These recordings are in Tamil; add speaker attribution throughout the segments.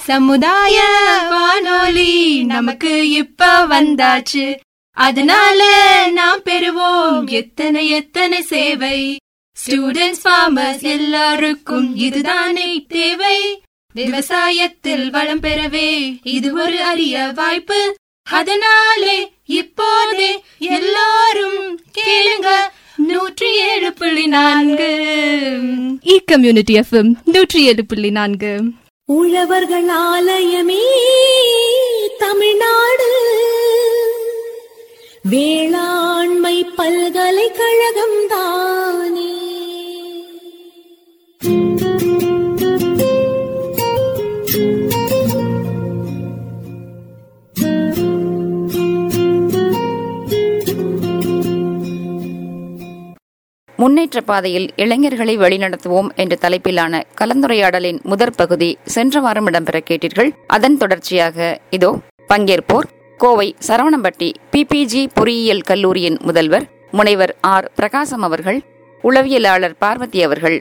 Speaker 1: சமுதாய வானொலி நமக்கு இப்ப வந்தாச்சு, அதனால நாம் பெறுவோம் எத்தனை எத்தனை சேவை. ஸ்டூடெண்ட்ஸ், ஃபார்மர்ஸ் எல்லாருக்கும் இதுதானே தேவை. விவசாயத்தில் வளம் பெறவே இது ஒரு அரிய வாய்ப்பு. அதனாலே இப்போதே எல்லாரும் கேளுங்க 107.4
Speaker 2: இ-கம்யூனிட்டி எஃப்எம் 107.4.
Speaker 3: உழவர்கள் ஆலயமே தமிழ்நாடு, வேளாண்மை பல்கலைக்கழகம் தானே.
Speaker 4: முன்னேற்ற பாதையில் இளைஞர்களை வழிநடத்துவோம் என்ற தலைப்பிலான கலந்துரையாடலின் முதற் பகுதி சென்ற வாரம் இடம்பெற கேட்டீர்கள். அதன் தொடர்ச்சியாக இதோ பங்கேற்போர் கோவை சரவணம்பட்டி PPG பொறியியல் கல்லூரியின் முதல்வர் முனைவர் ஆர் பிரகாசம் அவர்கள், உளவியலாளர் பார்வதி அவர்கள்.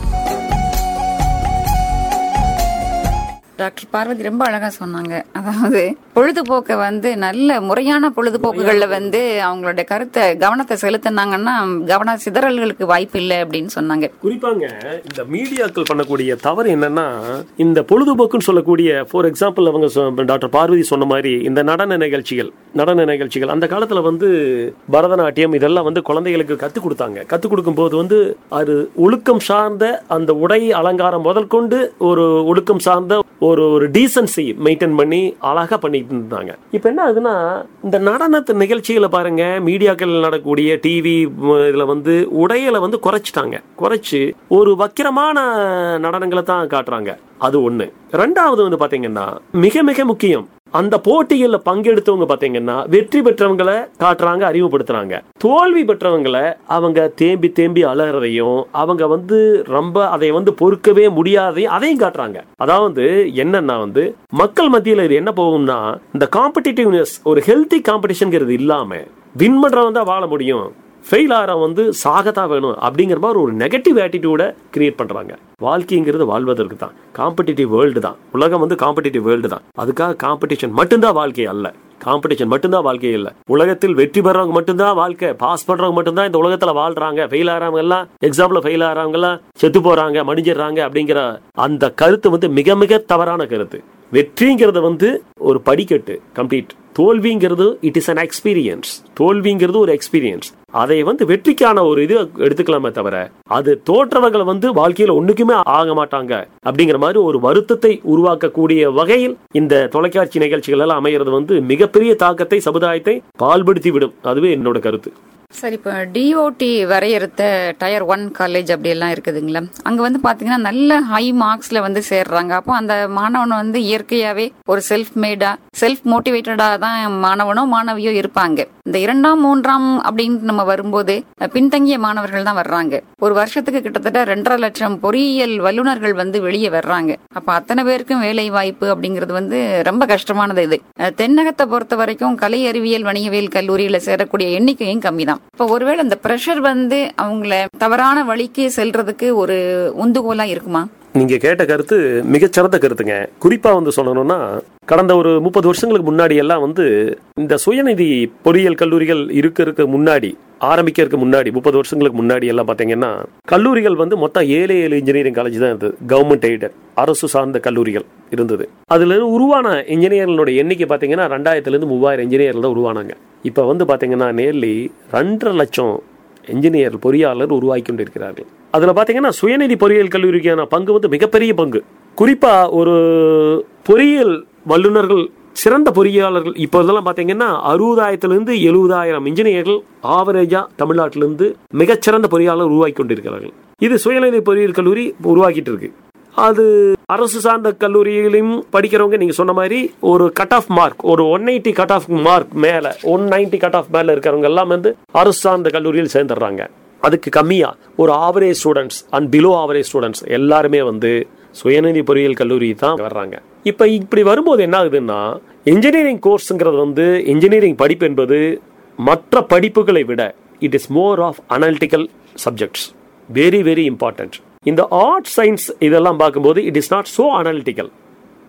Speaker 4: டாக்டர் பார்வதி ரொம்ப அழகா சொன்னாங்க. அதாவது பொழுதுபோக்க நல்ல முறையான பொழுதுபோக்குகள்ல அவங்களோட கவனத்தை செலுத்தினாங்கன்னா கவன சிதறல்களுக்கு வாய்ப்பு இல்லை அப்படின்னு சொன்னாங்க.
Speaker 5: குறிப்பாங்க இந்த மீடியாக்கள் பண்ணக்கூடிய தவறு என்னன்னா, இந்த பொழுதுபோக்குன்னு சொல்லக்கூடிய ஃபார் எக்ஸாம்பிள் அவங்க டாக்டர் பார்வதி சொன்ன மாதிரி இந்த நடன நிகழ்ச்சிகள் அந்த காலத்துல பரதநாட்டியம் இதெல்லாம் குழந்தைகளுக்கு கத்துக் கொடுத்தாங்க. கத்துக் கொடுக்கும் போது அது ஒழுக்கம் சார்ந்த அந்த உடை அலங்காரம் முதல் கொண்டு ஒரு ஒழுக்கம் சார்ந்த ஒரு டீசன்சி மெயின்டைன் பண்ணி அழகா பண்ணிட்டு இருந்தாங்க. இப்ப என்ன ஆகுதுன்னா, இந்த நடனத்து நிகழ்ச்சிகளை பாருங்க, மீடியாக்கள் நடக்கக்கூடிய டிவி இதுல உடையில குறைச்சு ஒரு வக்கிரமான நடனங்களை தான் காட்டுறாங்க. அது ஒண்ணு. ரெண்டாவது பாத்தீங்கன்னா மிக மிக முக்கியம், அந்த போட்டிகள்ல பங்கெடுத்தவங்க பாத்தீங்கன்னா வெற்றி பெற்றவங்களை காட்டுறாங்க, அறிமுகப்படுத்துறாங்க. தோல்வி பெற்றவங்களை அவங்க தேம்பி அலறதையும் அவங்க ரொம்ப அதை பொறுக்கவே முடியாதையும் அதையும் காட்டுறாங்க. அதாவது என்னன்னா மக்கள் மத்தியில இது என்ன போகும்னா, இந்த காம்படிட்டிவ்னஸ், ஒரு ஹெல்தி காம்படிஷன்ங்கிறது இல்லாம வின் பண்றவன் தான் வாழ முடியும், ஃபெயில் ஆகிறவன் சாகத்தான் வேணும் அப்படிங்கிற மாதிரி ஒரு நெகட்டிவ் ஆட்டிடியூட கிரியேட் பண்றாங்க. வாழ்க்கைங்கிறது வாழ்வதற்கு தான், காம்படிட்டிவ் வேர்ல்டு தான் உலகம், காம்படிட்டிவ் வேர்ல்டு தான். அதுக்காக காம்படிஷன் மட்டும்தான் வாழ்க்கை அல்ல, காம்படிஷன் மட்டும்தான் வாழ்க்கை இல்ல. உலகத்தில் வெற்றி பெறவங்க மட்டும்தான் வாழ்க்கை, பாஸ் பண்றவங்க மட்டும்தான் இந்த உலகத்துல வாழ்றாங்க. ஃபெயில் ஆறவங்க எல்லாம், எக்ஸாம்ல ஃபெயில் ஆறவங்க எல்லாம் செத்து போறாங்க, மடிஞ்சிடறாங்க அப்படிங்கிற அந்த கருத்து மிக மிக தவறான கருத்து. வெற்றிங்கிறது ஒரு படிக்கட்டு கம்ப்ளீட், தோல்விங்கிறது இட் இஸ் an எக்ஸ்பீரியன்ஸ். தோல்விங்கிறது ஒரு எக்ஸ்பீரியன்ஸ். அதை வெற்றிக்கான ஒரு இது எடுத்துக்கலாமே தவிர, அது தோற்றவர்கள் வாழ்க்கையில ஒண்ணுக்குமே ஆக மாட்டாங்க அப்படிங்கிற மாதிரி ஒரு வருத்தத்தை உருவாக்கக்கூடிய வகையில் இந்த தொலைக்காட்சி நிகழ்ச்சிகள் எல்லாம் அமைகிறது மிகப்பெரிய தாக்கத்தை சமுதாயத்தை பால்படுத்தி விடும். அதுவே என்னோட கருத்து.
Speaker 4: சரி, இப்போ DOT வரையறுத்த Tier 1 காலேஜ் அப்படி எல்லாம் இருக்குதுங்களா? அங்க பாத்தீங்கன்னா நல்ல ஹை மார்க்ஸ்ல சேர்றாங்க. அப்போ அந்த மாணவன் இயற்கையாவே ஒரு செல்ஃப் மோட்டிவேட்டடா தான் மாணவனோ மாணவியோ இருப்பாங்க. இந்த 2ஆம் 3ஆம் அப்படின்னு நம்ம வரும்போது பின்தங்கிய மாணவர்கள் தான் வர்றாங்க. ஒரு வருஷத்துக்கு கிட்டத்தட்ட 2.5 லட்சம் பொறியியல் வல்லுநர்கள் வெளியே வர்றாங்க. அப்ப அத்தனை பேருக்கும் வேலை வாய்ப்பு அப்படிங்கிறது ரொம்ப கஷ்டமானது. இது தென்னகத்தை பொறுத்த வரைக்கும் கலை அறிவியல் வணிகவியல் கல்லூரியில சேரக்கூடிய எண்ணிக்கையும் கம்மி தான். இப்ப ஒருவேளை இந்த பிரஷர் அவங்கள தவறான வழிக்கு செல்றதுக்கு ஒரு உந்துகோலா இருக்குமா?
Speaker 5: நீங்க கேட்ட கருத்து மிகச்சிறந்த கருத்துங்க. குறிப்பா சொல்லணும்னா, கடந்த ஒரு 30 வருஷங்களுக்கு முன்னாடி எல்லாம் இந்த சுயநிதி பொறியியல் கல்லூரிகள் இருக்க முன்னாடி, ஆரம்பிக்கிறதுக்கு முன்னாடி 30 வருஷங்களுக்கு முன்னாடி எல்லாம் பாத்தீங்கன்னா கல்லூரிகள் மொத்தம் 7 இன்ஜினியரிங் காலேஜ் தான் இருந்தது. கவர்மெண்ட் எய்டட், அரசு சார்ந்த கல்லூரிகள் இருந்தது. அதுல உருவான இன்ஜினியர்களோட எண்ணிக்கை பாத்தீங்கன்னா 2000 3000 இன்ஜினியர்கள் தான் உருவானாங்க. இப்ப பாத்தீங்கன்னா நேர்லி 2.5 லட்சம் இன்ஜினியர் பொறியாளர் உருவாக்கி கொண்டிருக்கிறார்கள். அதுல பாத்தீங்கன்னா சுயநிதி பொறியியல் கல்லூரிக்கான பங்கு மிகப்பெரிய பங்கு. குறிப்பா ஒரு பொறியியல் வல்லுநர்கள், சிறந்த பொறியாளர்கள் இப்போ இதெல்லாம் பாத்தீங்கன்னா 60,000 70,000 இன்ஜினியர்கள் ஆவரேஜா தமிழ்நாட்டிலிருந்து மிகச்சிறந்த பொறியாளர் உருவாக்கி கொண்டிருக்கிறார்கள். இது சுயநிதி பொறியியல் கல்லூரி உருவாக்கிட்டு இருக்கு. அது அரசு சார்ந்த கல்லூரிகளையும் படிக்கிறவங்க நீங்க சொன்ன மாதிரி ஒரு கட் ஆஃப் மார்க், ஒரு 180 கட் ஆஃப் மார்க் மேல, 190 கட் ஆஃப் மேல இருக்கிறவங்க எல்லாம் அரசு சார்ந்த கல்லூரியில் சேர்ந்துடுறாங்க. அதுக்கு கம்மியா ஒரு average students and below average students எல்லாருமே சுயநிதி பொறியியல் கல்லூரி தான் வர்றாங்க. இப்ப இப்படி வரும்போது என்ன ஆகுதுன்னா, இன்ஜினியரிங் கோர்ஸ்ங்கிறது இன்ஜினியரிங் படிப்பு என்பது மற்ற படிப்புகளை விட it is more of analytical subjects, very very important. இந்த ஆர்ட் சயின்ஸ் இதெல்லாம் பார்க்கும்போது it is not so analytical.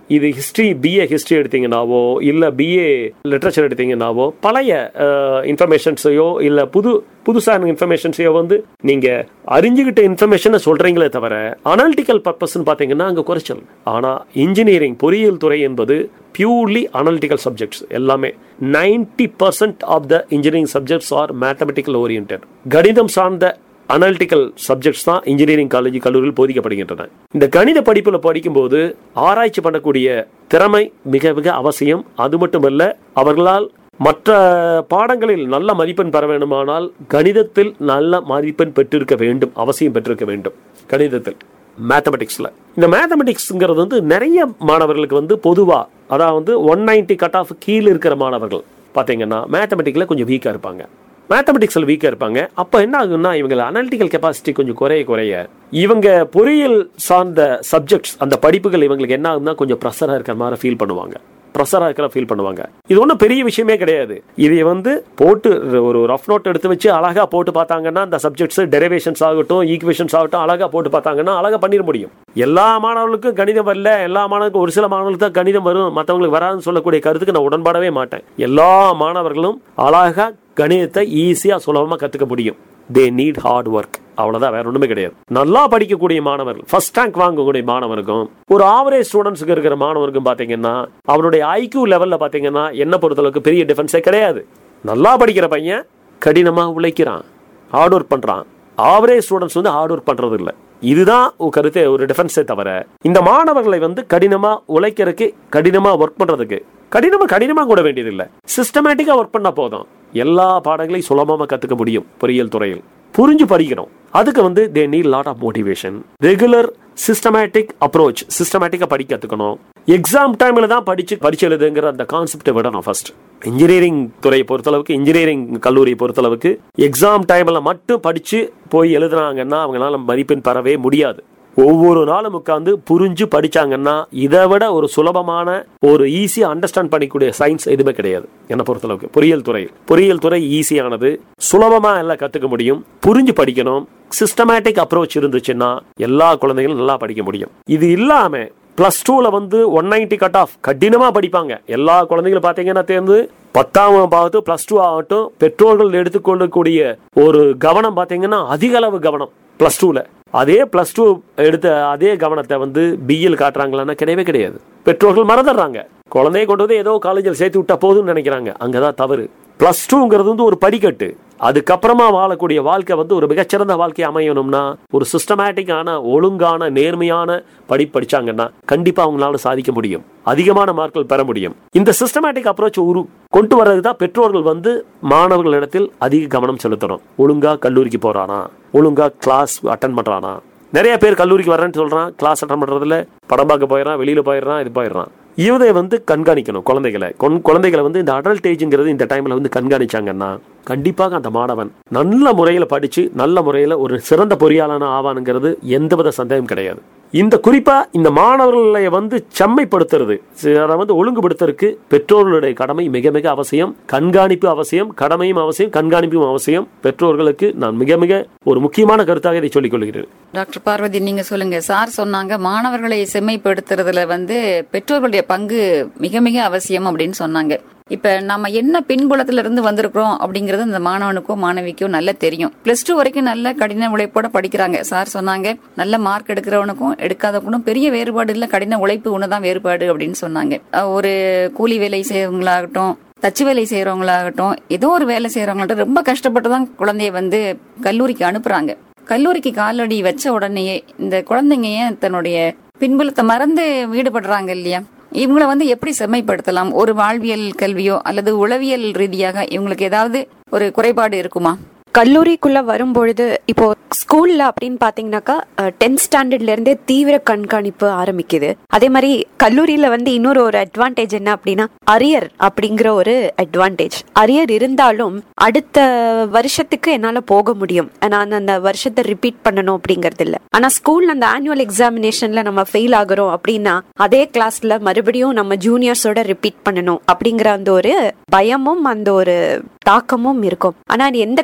Speaker 5: இது ஹிஸ்டரி, பிஏ ஹிஸ்டரி எடுத்தீங்கன்னாவோ இல்ல பிஏ லிட்ரேச்சர் எடுத்தீங்கன்னாவோ பழைய இன்ஃபர்மேஷன்ஸையோ இல்ல புதுசான இன்ஃபர்மேஷன்ஸையோ வந்து நீங்க அறிஞ்சுகிட்ட இன்ஃபர்மேஷனை சொல்றீங்களே தவிர அனாலிட்டிக்கல் பர்பஸ் பாத்தீங்கன்னா அங்க குறைச்சல். ஆனா இன்ஜினியரிங் பொறியியல் துறை என்பது பியூர்லி அனாலிட்டிக்கல் சப்ஜெக்ட்ஸ். எல்லாமே 90% of the engineering subjects are mathematical oriented. கணிதம் சார்ந்த அனாலிட்டிக்கல் சப்ஜெக்ட்ஸ் தான் இன்ஜினியரிங் காலேஜ் கல்லூரியில் போதிக்கப்படுகின்றன. இந்த கணித படிப்புல படிக்கும்போது ஆராய்ச்சி பண்ணக்கூடிய திறமை மிக மிக அவசியம். அது மட்டுமல்ல, அவர்களால் மற்ற பாடங்களில் நல்ல மதிப்பெண் பெற வேண்டுமானால் கணிதத்தில் நல்ல மதிப்பெண் பெற்றிருக்க வேண்டும், அவசியம் பெற்றிருக்க வேண்டும். கணிதத்தில், மேத்தமெட்டிக்ஸ்ல இந்த மேத்தமெட்டிக்ஸ்ங்கிறது வந்து நிறைய மாணவர்களுக்கு வந்து பொதுவா, அதாவது 190 கட் ஆஃப் கீழே இருக்கிற மாணவர்கள் பாத்தீங்கன்னா மேத்தமெட்டிக்ல கொஞ்சம் வீக்கா இருப்பாங்க, மேத்தமெட்டிக்ஸ்ல வீக்கா இருப்பாங்க. அப்ப என்ன ஆகும்னா இவங்க அனாலிட்டிக்கல் கெப்பாசிட்டி கொஞ்சம் குறைய இவங்க பொறியியல் சார்ந்த சப்ஜெக்ட்ஸ் அந்த படிப்புகள் இவங்களுக்கு என்ன ஆகும்னா கொஞ்சம் ப்ரெஷரா இருக்கிற மாதிரி ஃபீல் பண்ணுவாங்க. இது ஒன்றும் பெரிய விஷயமே கிடையாது. இதை வந்து போட்டு ஒரு ரஃப் நோட் எடுத்து வச்சு அழகா போட்டு பார்த்தாங்கன்னா அந்த சப்ஜெக்ட்ஸ் டெரிவேஷன்ஸ் ஆகட்டும், ஈக்குவேஷன்ஸ் ஆகட்டும் அழகா போட்டு பார்த்தாங்கன்னா அழகா பண்ணிட முடியும். எல்லா மாணவர்களுக்கும் கணிதம் வரல, எல்லா மாணவர்களுக்கும் ஒரு சில மாணவர்களுக்கு தான் கணிதம் வரும், மற்றவங்களுக்கு வராதுன்னு சொல்லக்கூடிய கருத்துக்கு நான் உடன்படவே மாட்டேன். எல்லா மாணவர்களும் அழகா கணிதத்தை ஈஸியா சுலபமா கத்துக்க முடியும். தே நீட் ஹார்ட் ஒர்க், அவ்வளவுதான், வேற ஒண்ணுமே கிடையாது. நல்லா படிக்கக்கூடிய மாணவர்கள், ஃபர்ஸ்ட் ரேங்க் வாங்கக்கூடிய மாணவருக்கும் ஒரு ஆவரேஜ் ஸ்டூடெண்ட்ஸ்க்கு இருக்கிற மாணவருக்கும் பாத்தீங்கன்னா அவருடைய ஐக்யூ லெவல்ல பாத்தீங்கன்னா என்ன பொறுத்தளவுக்கு பெரிய டிஃபரன்ஸே கிடையாது. நல்லா படிக்கிற பையன் கடினமா உழைக்கிறான், ஹார்ட் ஒர்க் பண்றான். ஆவரேஜ் ஸ்டூடெண்ட்ஸ் வந்து ஹார்ட் ஒர்க் பண்றது இல்லை. இதுதான் கருத்தை, ஒரு டிஃபரன்ஸே தவிர இந்த மாணவர்களை வந்து கடினமா உழைக்கிறதுக்கு, கடினமா ஒர்க் பண்றதுக்கு கடினமா கூட வேண்டியது இல்லை. சிஸ்டமேட்டிக்கா ஒர்க் பண்ணா போதும், எல்லா பாடங்களையும் சுலபமா கத்துக்க முடியும். பொறியியல் துறையில் புரிஞ்சு படிக்கணும். அதுக்கு வந்து they need lot of motivation, regular systematic approach, சிஸ்டமேட்டிக்கா படிக்க கத்துக்கணும். எக்ஸாம் டைம்ல தான் பரிட்சை எழுதுங்கிற அந்த கான்செப்டை விடணும். ஃபர்ஸ்ட் இன்ஜினியரிங் துறையை பொறுத்தளவுக்கு, இன்ஜினியரிங் கல்லூரியை பொறுத்தளவுக்கு எக்ஸாம் டைம்ல மட்டும் படிச்சு போய் எழுதுனாங்கன்னா அவங்களால மதிப்பெண் பெறவே முடியாது. ஒவ்வொரு நாளும் உட்கார்ந்து புரிஞ்சு படிச்சாங்கன்னா இதை விட ஒரு சுலபமான, ஒரு ஈஸியா அண்டர்ஸ்டாண்ட் பண்ணிக்கூடிய சயின்ஸ் எதுவுமே கிடையாது என்ன பொறுத்தளவுக்கு. பொறியியல் துறை ஈஸியானது, சுலபமா எல்லாம் கத்துக்க முடியும். புரிஞ்சு படிக்கணும். சிஸ்டமேட்டிக் அப்ரோச் இருந்துச்சுன்னா எல்லா குழந்தைகளும் நல்லா படிக்க முடியும். இது இல்லாம பிளஸ் 2ல வந்து 190 கட் ஆஃப் கடினமா படிப்பாங்க. எல்லா குழந்தைகளும் பாத்தீங்கன்னா தேர்ந்து 10ஆம் வகுப்பு பிளஸ் 2 ஆகட்டும், பெற்றோர்கள் எடுத்துக்கொள்ளக்கூடிய ஒரு கவனம் பாத்தீங்கன்னா அதிக அளவு கவனம் பிளஸ் 2ல. அதே பிளஸ் 2 எடுத்த அதே கவனத்தை வந்து பிஎல் காட்டுறாங்களான்னா கிடையவே கிடையாது. பெற்றோர்கள் மறந்துடுறாங்க. குழந்தைய கொண்டு வந்து ஏதோ காலேஜில் சேர்த்து விட்டா போதும்னு நினைக்கிறாங்க. அங்கதான் தவறு. பிளஸ் 2ங்கிறது வந்து ஒரு படிக்கட்டு. அதுக்கப்புறமா வாழக்கூடிய வாழ்க்கை வந்து ஒரு மிகச்சிறந்த வாழ்க்கை அமையணும்னா ஒரு சிஸ்டமேட்டிக்கான, ஒழுங்கான, நேர்மையான படிச்சாங்கன்னா கண்டிப்பா அவங்களால சாதிக்க முடியும், அதிகமான மார்க்கள் பெற முடியும். இந்த சிஸ்டமேட்டிக் அப்ரோச் கொண்டு வர்றதுதான் பெற்றோர்கள் வந்து மாணவர்களிடத்தில் அதிக கவனம் செலுத்தணும். ஒழுங்கா கல்லூரிக்கு போறானா, ஒழுங்கா கிளாஸ் அட்டன் பண்றானா. நிறைய பேர் கல்லூரிக்கு வர்றேன்னு சொல்றான், கிளாஸ் அட்டன் பண்றதுல படம் பார்க்க போயிடறான், வெளியில போயிடறான், இது போயிடறான். இதை வந்து கண்காணிக்கணும். குழந்தைகளை வந்து இந்த அடல்ட் ஏஜ்ங்கிறது இந்த டைம்ல வந்து கண்காணிச்சாங்கன்னா கண்டிப்பாக அந்த மாணவன் நல்ல முறையில படிச்சு நல்ல முறையில ஒரு சிறந்த பொறியாளனா ஆவானுங்கிறது எந்தவித சந்தேகம் கிடையாது. இந்த குறிப்பா இந்த மாணவர்களை வந்து செம்மைப்படுத்துறது, அதை வந்து ஒழுங்குபடுத்துறதுக்கு பெற்றோர்களுடைய கடமை மிக மிக அவசியம். கண்காணிப்பு அவசியம், கடமையும் அவசியம், கண்காணிப்பும் அவசியம். பெற்றோர்களுக்கு நான் மிக மிக ஒரு முக்கியமான கருத்தாக இதை சொல்லிக் கொள்கிறேன்.
Speaker 4: டாக்டர் பார்வதி, நீங்க சொல்லுங்க. சார் சொன்னாங்க மாணவர்களை செம்மைப்படுத்துறதுல வந்து பெற்றோர்களுடைய பங்கு மிக மிக அவசியம் அப்படின்னு சொன்னாங்க. இப்ப நம்ம என்ன பின்புலத்துல இருந்து வந்திருக்கிறோம் அப்படிங்கறது அந்த மாணவனுக்கோ மாணவிக்கோ நல்லா தெரியும். பிளஸ் 2 வரைக்கும் நல்ல கடின உழைப்போட படிக்கிறாங்க. சார் சொன்னாங்க நல்ல மார்க் எடுக்கிறவனுக்கும் எடுக்காதவனுக்கும் பெரிய வேறுபாடு இல்ல, கடின உழைப்பு ஒண்ணுதான் வேறுபாடு அப்படின்னு சொன்னாங்க. ஒரு கூலி வேலை செய்யறவங்களாகட்டும், தச்சு வேலை செய்யறவங்களாகட்டும், ஏதோ ஒரு வேலை செய்யறவங்கள்ட்ட ரொம்ப கஷ்டப்பட்டுதான் குழந்தைய வந்து கல்லூரிக்கு அனுப்புறாங்க. கல்லூரிக்கு காலடி வச்ச உடனேயே இந்த குழந்தைங்க ஏன் தன்னுடைய பின்புலத்தை மறந்து ஈடுபடுறாங்க இல்லையா? இவங்களை வந்து எப்படி செம்மைப்படுத்தலாம்? ஒரு வாழ்வியல் கல்வியோ அல்லது உளவியல் ரீதியாக இவங்களுக்கு ஏதாவது ஒரு குறைபாடு இருக்குமா?
Speaker 6: கல்லூரிக்குள்ள வரும்பொழுது, இப்போ ஸ்கூல்ல அப்படின்னு பாத்தீங்கன்னாக்கா 10th ஸ்டாண்டர்ட்ல இருந்தே தீவிர கண்காணிப்பு ஆரம்பிக்குது. அதே மாதிரி கல்லூரியில வந்து இன்னொரு ஒரு அட்வான்டேஜ் என்ன அப்படின்னா அரியர் அப்படிங்கிற ஒரு அட்வான்டேஜ். அரியர் இருந்தாலும் அடுத்த வருஷத்துக்கு என்னால போக முடியும், நான் அந்த வருஷத்தை ரிப்பீட் பண்ணணும் அப்படிங்கறது இல்ல. ஆனா ஸ்கூல்ல அந்த ஆனுவல் எக்ஸாமினேஷன்ல நம்ம ஃபெயில் ஆகுறோம் அப்படின்னா அதே கிளாஸ்ல மறுபடியும் நம்ம ஜூனியர்ஸோட ரிப்பீட் பண்ணணும் அப்படிங்கிற அந்த ஒரு பயமும் அந்த ஒரு தாக்கமும் இருக்கும். ஆனா எந்த கல்லூரியா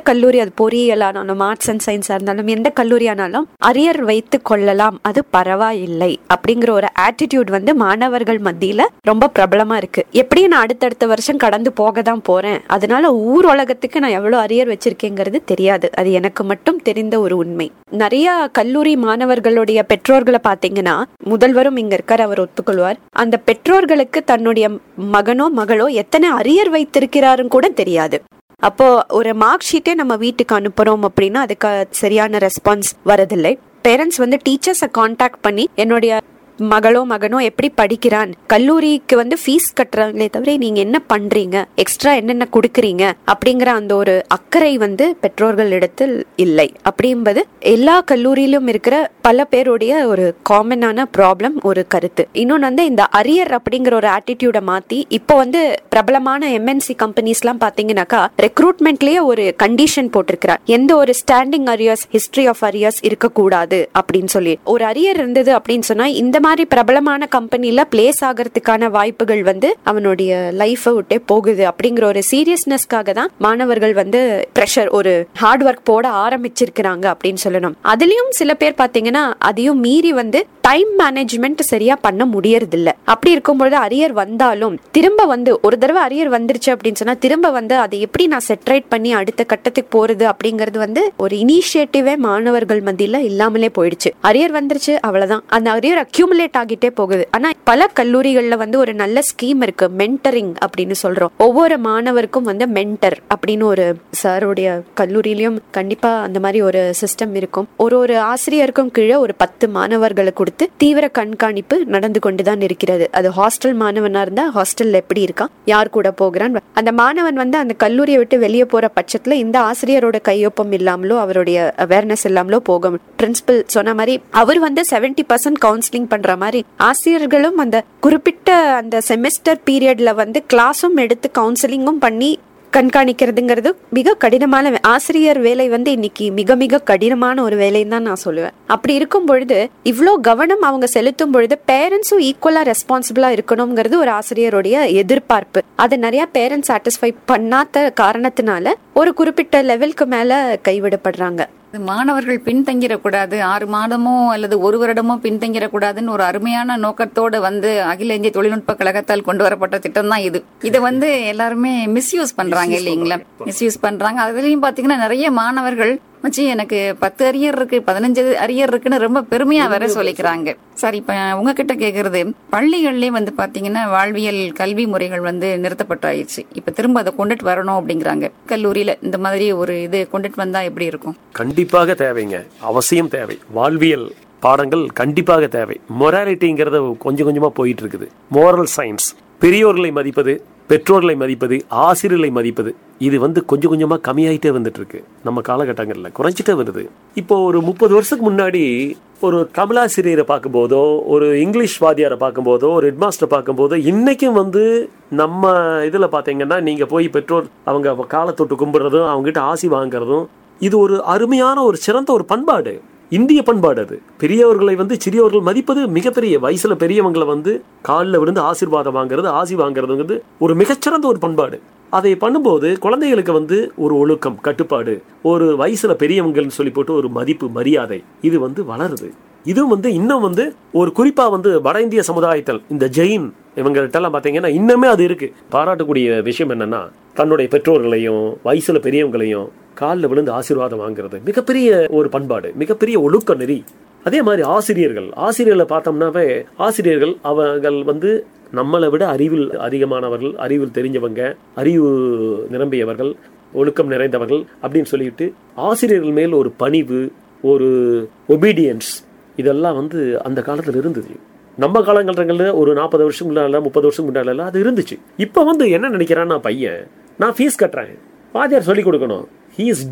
Speaker 6: அது பொறியியலானாலும் ஆர்ட்ஸ் அண்ட் சயின்ஸா இருந்தாலும் எந்த கல்லூரியானாலும் அரியர் வைத்து கொள்ளலாம், அது பரவாயில்லை அப்படிங்கிற ஒரு ஆட்டிடியூட் வந்து மாணவர்கள் மத்தியில ரொம்ப பிரபலமா இருக்கு. எப்படியும் நான் அடுத்தடுத்த வருஷம் கடந்து போக தான் போறேன், அதனால ஊர் உலகத்துக்கு நான் எவ்வளவு அரியர் வச்சிருக்கேங்கிறது தெரியாது. அது எனக்கு மட்டும் தெரிந்த ஒரு உண்மை. நிறைய கல்லூரி மாணவர்களுடைய பெற்றோர்களை பாத்தீங்கன்னா, முதல்வரும் இங்க இருக்கார், அவர் ஒத்துக்கொள்வார், அந்த பெற்றோர்களுக்கு தன்னுடைய மகனோ மகளோ எத்தனை அரியர் வைத்திருக்கிறாருன்னு கூட தெரியாது. அப்போ ஒரு மார்க் ஷீட்டே நம்ம வீட்டுக்கு அனுப்புறோம் அப்படின்னா அதுக்கு சரியான ரெஸ்பான்ஸ் வரதில்லை. பேரண்ட்ஸ் வந்து டீச்சர்ஸை கான்டாக்ட் பண்ணி என்னுடைய மகளோ மகனோ எப்படி படிக்கிறான், கல்லூரிக்கு வந்து ஃபீஸ் கட்டுறாங்களே தவிர நீங்க என்ன பண்றீங்க, எக்ஸ்ட்ரா என்னென்ன கொடுக்கறீங்க அப்படிங்கிற அந்த ஒரு அக்கறை வந்து பெற்றோர்கள் இடத்தில் இல்லை. அப்படின்பது எல்லா கல்லூரியிலும் இருக்கிற பல பேருடைய ஒரு காமனான ப்ராப்ளம், ஒரு கருத்து. இன்னொன்னு வந்து இந்த அரியர் அப்படிங்கிற ஒரு ஆட்டிடியூட மாத்தி இப்போ வந்து பிரபலமான எம்என்சி கம்பெனிஸ் எல்லாம் பாத்தீங்கன்னாக்கா ரெக்ரூட்மெண்ட்லயே ஒரு கண்டிஷன் போட்டிருக்கிறார், எந்த ஒரு standing arrears, history of arrears இருக்கக்கூடாது அப்படின்னு சொல்லி. ஒரு அரியர் இருந்தது அப்படின்னு சொன்னா இந்த மாதிரி பிரபலமான கம்பெனில பிளேஸ் ஆகிறதுக்கான வாய்ப்புகள் வந்து அவனுடைய லைஃபை விட்டே போகுது. அப்படிங்கிற ஒரு சீரியஸ்னஸ்க்காக தான் மாணவர்கள் வந்து பிரஷர், ஒரு ஹார்ட் ஒர்க் போட ஆரம்பிச்சிருக்கிறாங்க அப்படின்னு சொல்லணும். அதுலயும் சில பேர் பாத்தீங்கன்னா அதையும் மீறி வந்து டைம் மேனேஜ்மெண்ட் சரியா பண்ண முடியறது இல்ல. அப்படி இருக்கும்போது அரியர் வந்தாலும் திரும்ப வந்து ஒரு தடவை அரியர் வந்துருச்சு அப்படின்னு சொன்னா திரும்ப வந்து அதை எப்படி நான் செட்ரைட் பண்ணி அடுத்த கட்டத்துக்கு போறது அப்படிங்கறது வந்து ஒரு இனிஷியேட்டிவே மாணவர்கள் மத்தியில இல்லாமலே போயிடுச்சு. அரியர் வந்துருச்சு, அவ்வளவுதான், அந்த அரியர் அக்யூமுலேட் ஆகிட்டே போகுது. ஆனா பல கல்லூரிகள்ல வந்து ஒரு நல்ல ஸ்கீம் இருக்கு, மென்டரிங் அப்படின்னு சொல்றோம். ஒவ்வொரு மாணவருக்கும் வந்து மென்டர் அப்படின்னு ஒரு சாருடைய கல்லூரியிலயும் கண்டிப்பா அந்த மாதிரி ஒரு சிஸ்டம் இருக்கும். ஒரு ஆசிரியருக்கும் கீழே ஒரு 10 மாணவர்களை கொடுத்து தீவிர கண்காணிப்பு நடந்து கொண்டுதான் இருக்கிறது. அது ஹாஸ்டல் மாணவனா இருந்தா ஹாஸ்டல்ல எப்படி இருக்கான், யார் கூட போகிறான், அந்த மாணவன் வந்து அந்த கல்லூரியை விட்டு வெளியே போற பட்சத்துல இந்த ஆசிரியரோட கையொப்பம் இல்லாமலோ அவருடைய அவேர்னஸ் இல்லாமலோ போகும். பிரின்சிபல் சொன்ன மாதிரி அவர் வந்து 70% கவுன்சிலிங் பண்ற மாதிரி ஆசிரியர்களும் அந்த குறிப்பிட்ட அந்த செமஸ்டர் பீரியட்ல வந்து கிளாஸும் எடுத்து கவுன்சிலிங்கும் பண்ணி கண்காணிக்கிறதுங்கிறது மிக கடினமான ஆசிரியர் வேலை வந்து இன்னைக்கு மிக மிக கடினமான ஒரு வேலைன்னு தான் நான் சொல்லுவேன். அப்படி இருக்கும் பொழுது இவ்வளோ கவனம் அவங்க செலுத்தும் பொழுது பேரண்ட்ஸும் ஈக்குவலா ரெஸ்பான்சிபிளா இருக்கணும்ங்கிறது ஒரு ஆசிரியருடைய எதிர்பார்ப்பு. அதை நிறைய பேரண்ட்ஸ் சாட்டிஸ்ஃபை பண்ணாத காரணத்தினால ஒரு குறிப்பிட்ட லெவலுக்கு மேல கைவிடப்படுறாங்க.
Speaker 4: மாணவர்கள் பின்தங்கிடக்கூடாது, 6 மாதமோ அல்லது 1 வருடமோ பின்தங்கிடக்கூடாதுன்னு ஒரு அருமையான நோக்கத்தோடு வந்து அகில இந்திய தொழில்நுட்ப கழகத்தால் கொண்டு வரப்பட்ட திட்டம் தான் இது. இதை வந்து எல்லாருமே மிஸ்யூஸ் பண்றாங்க இல்லைங்களா, மிஸ்யூஸ் பண்றாங்க. அதுலயும் பாத்தீங்கன்னா நிறைய மாணவர்கள் மச்சி எனக்கு 10 அரியர் இருக்கு, 15 அரியர் இருக்குன்னு ரொம்ப பெருமையா வேற சொல்லிக்கிறாங்க. சரி, இப்ப உங்ககிட்ட கேக்குறது, பள்ளிகள்லயே வந்து பாத்தீங்கன்னா வாழ்வியல் கல்வி முறைகள் வந்து நிறுத்தப்பட்டாயிடுச்சு. இப்ப திரும்ப அதை கொண்டுட்டு வரணும் அப்படிங்கிறாங்க. கல்லூரியில இந்த மாதிரி ஒரு இது கொண்டுட்டு வந்தா எப்படி இருக்கும்?
Speaker 5: கண்டிப்பாக தேவைங்க, அவசியம் தேவை. வாழ்வியல் பாடங்கள் கண்டிப்பாக தேவை. மொராலிட்டிங்கிறத கொஞ்சம் கொஞ்சமா போயிட்டு இருக்குது. மோரல் சயின்ஸ், பெரியோர்களை மதிப்பது, பெற்றோர்களை மதிப்பது, ஆசிரியர்களை மதிப்பது, இது வந்து கொஞ்சம் கொஞ்சமா கம்மியாயிட்டே வந்துட்டு இருக்கு. நம்ம காலகட்டங்கள்ல குறைஞ்சிட்டே வருது. இப்போ ஒரு 30 வருஷத்துக்கு முன்னாடி ஒரு தமிழாசிரியரை பார்க்கும் போதோ, ஒரு இங்கிலீஷ் வாத்தியாரை பார்க்கும் போதோ, ஒரு ஹெட்மாஸ்டர் பார்க்கும் போதோ, இன்னைக்கும் வந்து நம்ம இதுல பாத்தீங்கன்னா நீங்க போய் பெற்றோர் அவங்க காலத்தொட்டு கும்பிடுறதும் அவங்க கிட்ட ஆசி வாங்குறதும், இது ஒரு அருமையான ஒரு சிறந்த ஒரு பண்பாடு, இந்திய பண்பாடு. அது பெரியவர்களை வந்து சிறியவர்கள் மதிப்பது, மிகப்பெரிய வயசுல பெரியவங்களை வந்து காலில் விழுந்து ஆசீர்வாதம் வாங்குறது, ஆசி வாங்குறதுங்கிறது ஒரு மிகச்சிறந்த ஒரு பண்பாடு. அதை பண்ணும்போது குழந்தைகளுக்கு வந்து ஒரு ஒழுக்கம், கட்டுப்பாடு, ஒரு வயசுல பெரியவங்கன்னு சொல்லி போட்டு ஒரு மதிப்பு, மரியாதை, இது வந்து வளருது. இதுவும் வந்து இன்னும் வந்து ஒரு குறிப்பா வந்து வட இந்திய சமுதாயத்தில் இந்த ஜெயின் இவங்கள்ட்ட எல்லாம் பாத்தீங்கன்னா இன்னுமே அது இருக்கு. பாராட்டக்கூடிய விஷயம் என்னன்னா, தன்னுடைய பெற்றோர்களையும் வயசுல பெரியவங்களையும் காலில் விழுந்து ஆசீர்வாதம் வாங்குறது மிகப்பெரிய ஒரு பண்பாடு, மிகப்பெரிய ஒழுக்க நெறி. அதே மாதிரி ஆசிரியர்களை பார்த்தோம்னாவே ஆசிரியர்கள் அவர்கள் வந்து நம்மளை விட அறிவில் அதிகமானவர்கள், அறிவில் தெரிஞ்சவங்க, அறிவு நிரம்பியவர்கள், ஒழுக்கம் நிறைந்தவர்கள் அப்படின்னு சொல்லிட்டு ஆசிரியர்கள் மேல் ஒரு பணிவு, ஒரு ஒபீடியன்ஸ், இதெல்லாம் வந்து அந்த காலத்தில் இருந்தது. நம்ம காலங்கள்ல ஒரு 40 வருஷம் முன்னால, 30 வருஷம் முன்னால அது இருந்துச்சு. இப்போ வந்து என்ன நினைக்கிறான்னா, பையன் நான் ஃபீஸ் கட்டுறேன், வாத்தியார் சொல்லிக் கொடுக்கணும், he is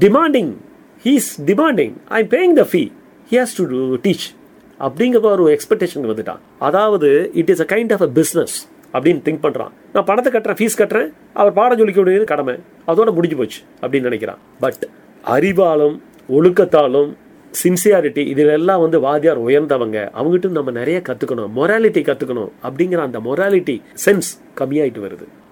Speaker 5: demanding I'm paying the fee, he has to teach அப்படிங்கிற ஒரு எக்ஸ்பெக்டேஷன் வந்துட்டான். அதாவது it is a kind of a business அப்படின்னு திங்க் பண்றான். நான் பணத்தை கட்டுறேன், ஃபீஸ் கட்டுறேன், அவர் பாடம் சொல்லிக்க வேண்டியது கடமை, அதோட முடிஞ்சு போச்சு அப்படின்னு நினைக்கிறான். பட் அறிவாலும் ஒழுக்கத்தாலும் சின்சியாரிட்டி இதெல்லாம் வந்து வாத்தியார் உயர்ந்தவங்க, அவங்ககிட்ட நம்ம நிறைய கத்துக்கணும், மொராலிட்டி கத்துக்கணும். அப்படிங்கிற அந்த மொராலிட்டி சென்ஸ் கம்மியாயிட்டு வருது.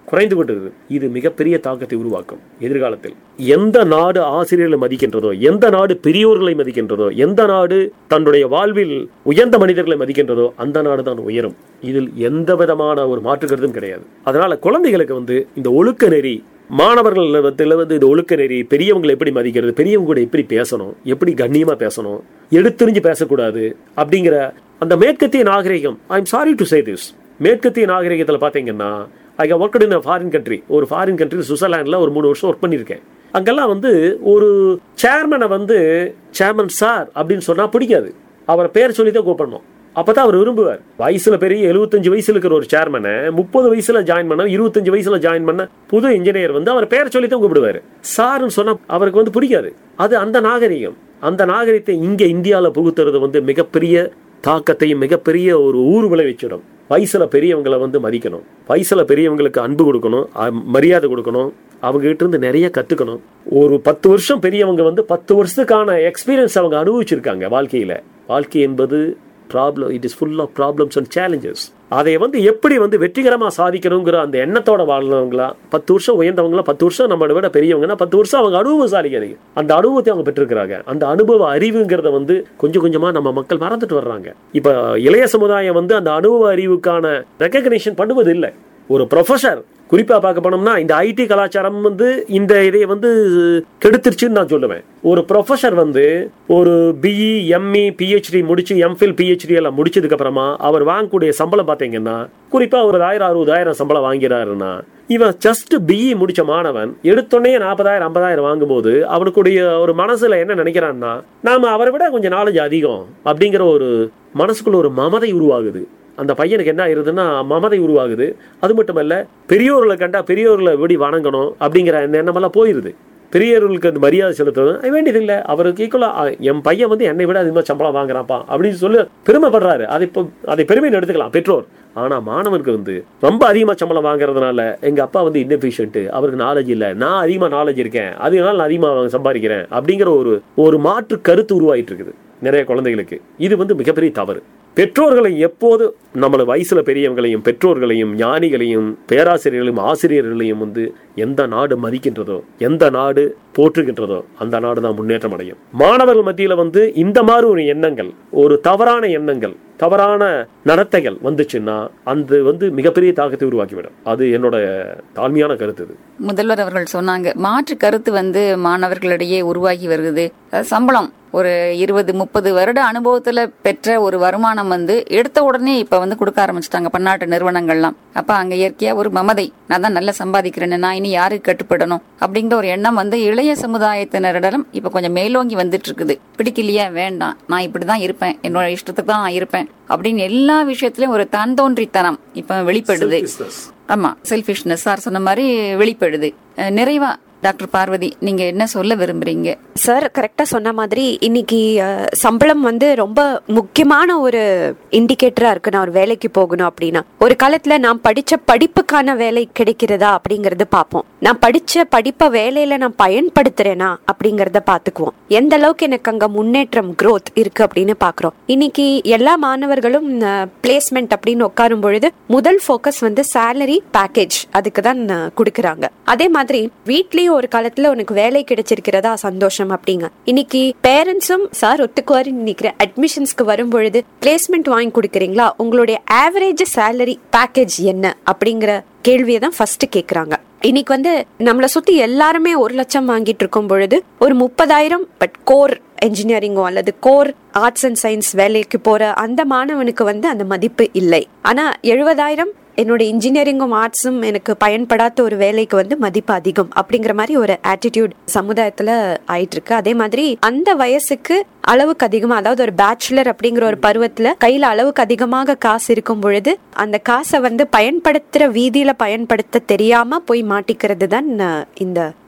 Speaker 5: குறைந்து கொண்டிருக்கிறது. இது மிகப்பெரிய தாக்கத்தை உருவாக்கும் எதிர்காலத்தில். எந்த நாடு ஆசிரியர்களை மதிக்கின்றதோ, எந்த நாடு பெரியோர்களை மதிக்கின்றதோ, எந்த நாடு தன்னுடைய வாழ்வில் உயர்ந்த மனிதர்களை மதிக்கின்றதோ அந்த நாடு தான் உயரும். இதில் எந்த விதமான ஒரு மாற்று கருத்தும் கிடையாது. அதனால குழந்தைகளுக்கு இந்த ஒழுக்க நெறி, மாணவர்கள் இந்த ஒழுக்க நெறி, பெரியவங்களை எப்படி மதிக்கிறது, பெரியவங்க கூட எப்படி பேசணும், எப்படி கண்ணியமா பேசணும், எடுத்துரிஞ்சு பேசக்கூடாது அப்படிங்கிற அந்த மேற்கத்திய நாகரிகம். I am sorry to say this, மேற்கத்திய நாகரிகத்தில் பார்த்தீங்கன்னா I have worked in a foreign country. ஒரு ஃபாரின் கண்ட்ரி சுவிட்சர்லாண்டில் ஒரு 3 வருஷம் ஒர்க் பண்ணியிருக்கேன். அங்கெல்லாம் ஒரு சேர்மனை சேர்மன் சார் அப்படின்னு சொன்னா பிடிக்காது. அவரை பேர் சொல்லி தான் கூப்பிடணும். அப்பதான் அவர் விரும்புவார். வயசுல பெரிய 75 வயசுல இருக்கிற ஒரு சேர்மனை 30 வயசுல ஜாயின் பண்ண, 25 வயசுல ஜாயின் பண்ண புது இன்ஜினியர் அவர் பேர் சொல்லி தான் கூப்பிடுவாரு. சார்னு சொன்னா அவருக்கு பிடிக்காது. அது அந்த நாகரிகம். அந்த நாகரிகத்தை இங்க இந்தியாவில் புகுத்துறது மிகப்பெரிய தாக்கத்தையும் மிகப்பெரிய ஒரு ஊர்வலை வச்சிடும். வயசுல பெரியவங்களை மதிக்கணும், வயசுல பெரியவங்களுக்கு அன்பு கொடுக்கணும், மரியாதை கொடுக்கணும், அவங்க கிட்ட இருந்து நிறைய கத்துக்கணும். ஒரு 10 வருஷம் பெரியவங்க 10 வருஷத்துக்கான எக்ஸ்பீரியன்ஸ் அவங்க அனுபவிச்சிருக்காங்க வாழ்க்கையில. வாழ்க்கை என்பது problem, it is full of problems and challenges. அதை எப்படி வெற்றிகரமா சாதிக்கணுங்கிற அந்த எண்ணத்தோட வாழ்ந்தவங்களா, 10 வருஷம் உயர்ந்தவங்களா, 10 வருஷம் நம்மளை விட பெரியவங்கன்னா 10 வருஷம் அவங்க அனுபவசாலிகள். அந்த அனுபவத்தை அவங்க பெற்றிருக்கிறாங்க. அந்த அனுபவ அறிவுங்கிறத கொஞ்சம் கொஞ்சமா நம்ம மக்கள் மறந்துட்டு வர்றாங்க. இப்ப இளைய சமுதாயம் அந்த அனுபவ அறிவுக்கான ரெகக்னிஷன் பண்ணுவது இல்லை. ஒரு ப்ரொஃபஸர் குறிப்பா பார்க்க போனோம்னா இந்த ஐடி கலாச்சாரம் இந்த இதை கெடுத்துருச்சுன்னு நான் சொல்லுவேன். ஒரு ப்ரொஃபஸர் ஒரு பிஇ, எம்இ, பிஹெச்டி முடிச்சு, எம்ஃபில், பிஹெச்டி எல்லாம் முடிச்சதுக்கு அப்புறமா அவர் வாங்கக்கூடிய சம்பளம் பார்த்தீங்கன்னா குறிப்பா ஒரு 1000-60,000 சம்பளம் வாங்கிறாருன்னா, இவன் ஜஸ்ட் பிஇ முடிச்ச மாணவன் எடுத்தோடனே 40,000-50,000 வாங்கும்போது அவனுக்குடைய ஒரு மனசுல என்ன நினைக்கிறான்னா, நாம அவரை விட கொஞ்சம் நாலேஜ் அதிகம் அப்படிங்கிற ஒரு மனசுக்குள்ள ஒரு மமதை உருவாகுது. அந்த பையனுக்கு என்ன ஆயிருதுன்னா மமதை உருவாகுது. அது மட்டுமல்ல, பெரியோர்களை கண்டா பெரியோர்களை எப்படி வணங்கணும் அப்படிங்கிற எண்ணமெல்லாம் போயிருது. பெரியவர்களுக்கு அந்த மரியாதை செலுத்துறது வேண்டியது இல்லை. அவருக்கு ஈக்குவலா என் பையன் என்னை விட அதிகமாக சம்பளம் வாங்குறான்ப்பா அப்படின்னு சொல்லி பெருமைப்படுறாரு. அதை பெருமையை எடுத்துக்கலாம் பெற்றோர். ஆனா மாணவனுக்கு ரொம்ப அதிகமா சம்பளம் வாங்குறதுனால எங்க அப்பா இன்னெஃபிஷியன்ட், அவருக்கு நாலேஜ் இல்லை, நான் அதிகமா நாலேஜ் இருக்கேன், அதனால நான் அதிகமா சம்பாதிக்கிறேன் அப்படிங்கிற ஒரு மாற்று கருத்து உருவாயிட்டு இருக்குது நிறைய குழந்தைகளுக்கு. இது மிகப்பெரிய தவறு. பெற்றோர்களை எப்போது நம்மள வயசுல பெரியவங்களையும் பெற்றோர்களையும் ஞானிகளையும் பேராசிரியர்களையும் ஆசிரியர்களையும் எந்த நாடு மதிக்கின்றதோ, எந்த நாடு போற்றுகின்றதோ அந்த நாடு தான் முன்னேற்றம் அடையும். மாணவர்கள் மத்தியில இந்த மாதிரி ஒரு எண்ணங்கள், ஒரு தவறான எண்ணங்கள், தவறான நடத்தைகள் வந்துச்சுன்னா அந்த மிகப்பெரிய தாக்கத்தை உருவாக்கிவிடும். அது என்னோட தாழ்மையான கருத்து. இது
Speaker 4: முதல்வர் அவர்கள் சொன்னாங்க, மாற்று கருத்து மாணவர்களிடையே உருவாகி வருகிறது. சம்பளம் ஒரு 20-30 வருட அனுபவத்துல பெற்ற ஒரு வருமானம் எடுத்த உடனே இப்ப கொடுக்க ஆரம்பிச்சுட்டாங்க பன்னாட்டு நிறுவனங்கள்லாம். அப்ப அங்க இயற்கையா ஒரு மமதை, நான் தான் நல்லா சம்பாதிக்கிறேன், நான் இனி யாருக்கு கட்டுப்படணும் அப்படிங்கிற ஒரு எண்ணம் இளைய சமுதாயத்தினரிடம் இப்ப கொஞ்சம் மேலோங்கி வந்துட்டு இருக்குது. பிடிக்கலையா, வேண்டாம், நான் இப்படிதான் இருப்பேன், என்னோட இஷ்டத்துக்கு தான் நான் இருப்பேன் அப்படின்னு எல்லா விஷயத்திலயும் ஒரு தான் தோன்றித்தனம் இப்ப வெளிப்படுது. ஆமா, செல்ஃபிஷ்னஸ் சார் சொன்ன மாதிரி வெளிப்படுது. நிறைவா டாக்டர் பார்வதி, நீங்க என்ன சொல்ல விரும்புறீங்க?
Speaker 6: சார் கரெக்டா சொன்ன மாதிரி இன்னைக்கு சம்பளம் ரொம்ப முக்கியமான ஒரு இண்டிகேட்டரா இருக்கு. நான் ஒரு வேலைக்கு போகணும் அப்படின்னா, ஒரு காலத்துல நான் படிச்ச படிப்புக்கான வேலை கிடைக்கிறதா அப்படிங்கறது பாப்போம். நான் படிச்ச படிப்பை வேலையில நான் பயன்படுத்துறேனா அப்படிங்கறத பாத்துக்குவோம். எந்த அளவுக்கு எனக்கு அங்க முன்னேற்றம் growth இருக்கு அப்படின்னு பாக்குறோம். இன்னைக்கு எல்லா மாணவர்களும் பிளேஸ்மெண்ட் அப்படின்னு உட்காரும் பொழுது முதல் போக்கஸ் சேலரி பேக்கேஜ் அதுக்கு தான் கொடுக்கறாங்க. அதே மாதிரி வீட்லயும் ஒரு காலத்துல உனக்கு வேலை கிடைச்சிருக்கிறதா சந்தோஷம் அப்படிங்க. இன்னைக்கு பேரண்ட்ஸும் சார் ஒத்துக்குவாரு நினைக்கிறேன், அட்மிஷன்ஸ்க்கு வரும் பொழுது பிளேஸ்மெண்ட் வாங்கி கொடுக்கறீங்களா, உங்களுடைய ஆவரேஜ் சேலரி பேக்கேஜ் என்ன அப்படிங்கிற கேள்வியை தான் ஃபர்ஸ்ட் கேக்குறாங்க. இன்னைக்கு நம்மளை சுத்தி எல்லாருமே 1 லட்சம் வாங்கிட்டு இருக்கும் பொழுது ஒரு 30,000 பட் கோர் என்ஜினியரிங்கோ அல்லது கோர் ஆர்ட்ஸ் அண்ட் சயின்ஸ் வேலைக்கு போற அந்த மாணவனுக்கு அந்த மதிப்பு இல்லை. ஆனா 70,000 என்னோட இன்ஜினியரிங்கும் ஆர்ட்ஸும் எனக்கு பயன்படாத ஒரு வேலைக்கு மதிப்பு அதிகம் அப்படிங்கிற மாதிரி ஒரு ஆட்டிடியூட் சமுதாயத்துல ஆயிட்டு இருக்கு. அதே மாதிரி அந்த வயசுக்கு அளவுக்கு அதிகமா, அதாவது ஒரு பேச்சுலர் அப்படிங்கிற ஒரு பருவத்துல கையில அளவுக்கு அதிகமாக காசு இருக்கும் பொழுது அந்த காசை பயன்படுத்துற வீதியில பயன்படுத்த தெரியாம போய் மாட்டிக்கிறது தான் இந்த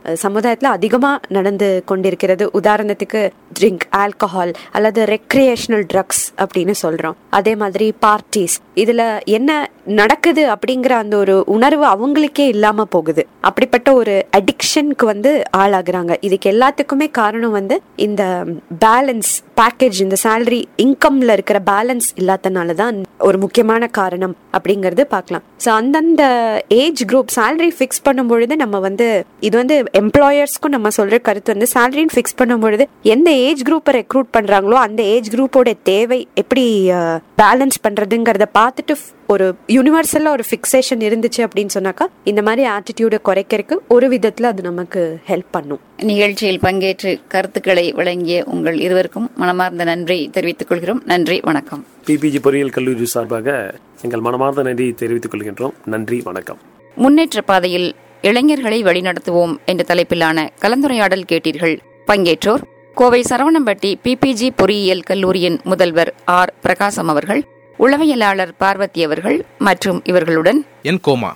Speaker 6: சமுதாயத்துல அதிகமா நடந்து கொண்டிருக்கிறது. உதாரணத்துக்கு ட்ரிங்க், ஆல்கஹால் அல்லது ரெக்ரியேஷனல் ட்ரக்ஸ் அப்படின்னு சொல்றோம். அதே மாதிரி பார்ட்டிஸ், இதுல என்ன நடக்குது அப்படிங்கிற அந்த ஒரு உணர்வு அவங்களுக்கே இல்லாம போகுது. அப்படிப்பட்ட ஒரு அடிக்ஷனுக்கு வந்து ஆளாகிறாங்க. இதுக்கு எல்லாத்துக்குமே காரணம் வந்து இந்த பேலன்ஸ் பேக்கேஜ், இந்த சேலரி இன்கம்ல இருக்கிற பேலன்ஸ் இல்லாதனாலதான் ஒரு முக்கியமான காரணம் அப்படிங்கறது பார்க்கலாம். ஸோ அந்தந்த ஏஜ் குரூப் சேலரி ஃபிக்ஸ் பண்ணும் பொழுது நம்ம வந்து இது வந்து எம்ப்ளாயர்ஸ்க்கும் நம்ம சொல்ற கருத்து வந்து சேலரின்னு ஃபிக்ஸ் பண்ணும் பொழுது எந்த ஏஜ் குரூப்பை ரெக்ரூட் பண்றாங்களோ அந்த ஏஜ் குரூப்போட தேவை எப்படி பேலன்ஸ் பண்றதுங்கிறத பார்த்துட்டு ஒரு யூனிவர்சல்ல ஒரு ஃபிக்சேஷன் இருந்துச்சு அப்படின்னு சொன்னாக்கா இந்த மாதிரி ஆட்டிடியூட குறைக்கிறதுக்கு ஒரு விதத்துல அது நமக்கு ஹெல்ப் பண்ணும்.
Speaker 4: நிகழ்ச்சியில் பங்கேற்று கருத்துக்களை வழங்கிய உங்கள் இருவருக்கும் மனமார்ந்த நன்றி தெரிவித்துக் கொள்கிறோம். நன்றி, வணக்கம்.
Speaker 5: பிபிஜி பொறியியல் கல்லூரி சார்பாக எங்கள் மனமார்ந்த நன்றி தெரிவித்துக் கொள்கின்றோம். நன்றி, வணக்கம்.
Speaker 4: முன்னேற்ற பாதையில் இளைஞர்களை வழிநடத்துவோம் என்ற தலைப்பிலான கலந்துரையாடல் கேட்டீர்கள். பங்கேற்றோர் கோவை சரவணம்பட்டி பிபிஜி பொறியியல் கல்லூரியின் முதல்வர் ஆர் பிரகாசம் அவர்கள், உளவியலாளர் பார்வதி அவர்கள் மற்றும் இவர்களுடன்
Speaker 7: என் கோமா.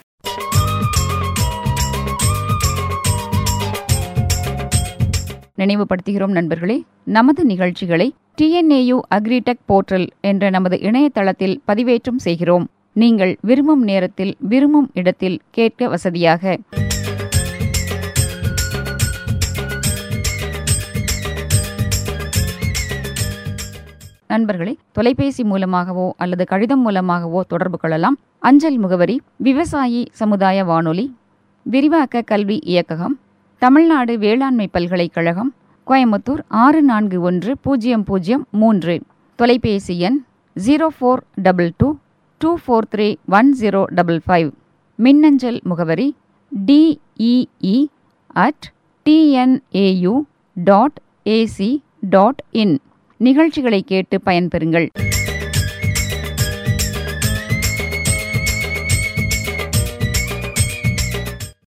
Speaker 4: நினைவுபடுத்துகிறோம் நண்பர்களே, நமது நிகழ்ச்சிகளை TNAU அக்ரிடெக் போர்ட்டல் என்ற நமது இணையதளத்தில் பதிவேற்றம் செய்கிறோம். நீங்கள் விரும்பும் நேரத்தில் விரும்பும் இடத்தில் கேட்க வசதியாக. நண்பர்களே, தொலைபேசி மூலமாகவோ அல்லது கடிதம் மூலமாகவோ தொடர்பு கொள்ளலாம். அஞ்சல் முகவரி விவசாயி சமுதாய வானொலி, விரிவாக்க கல்வி இயக்ககம், தமிழ்நாடு வேளாண்மை பல்கலைக்கழகம், கோயம்புத்தூர் 641003. தொலைபேசி எண் 0422243105. மின்னஞ்சல் முகவரி DEE@tnau.ac.in. நிகழ்ச்சிகளை கேட்டு பயன்பெறுங்கள்.